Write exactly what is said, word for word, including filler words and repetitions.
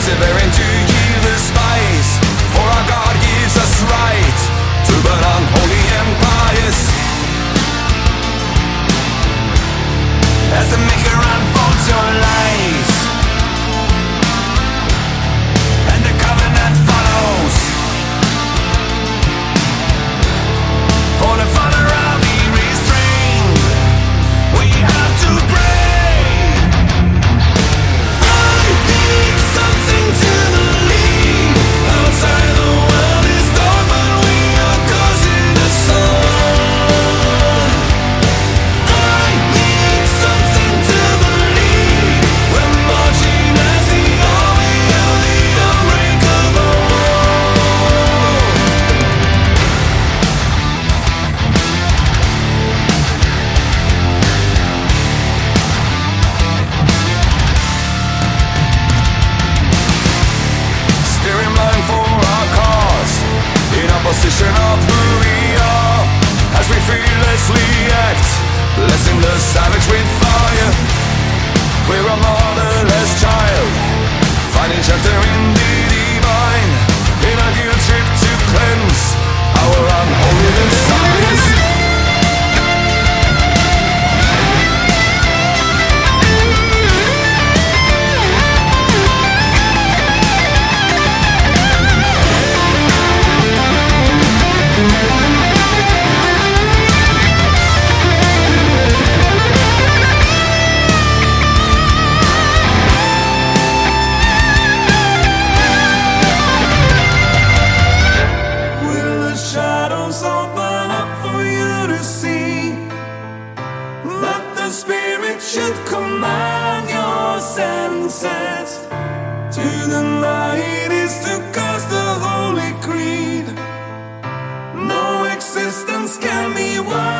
persevering to yield the spice. For our God gives us right to burn unholy empires. As the Maker unfolds your lies, and the covenant follows. For the Father I'll be restrained, we have to pray. I need something to believe. Outside the world is dark, but we are causing the sun. I need something to believe. We're marching as the army of the unbreakable. Steering line for our cause, in opposition of who we are, as we fearlessly act, blessing the savage with fire. We're a motherless child, finding shelter in the divine, in a guilt trip to cleanse our unholy desires. Will the shadows open up for you to see? That the Spirit should command your senses. To deny it is to cast the Holy Creed. No existence can be worse.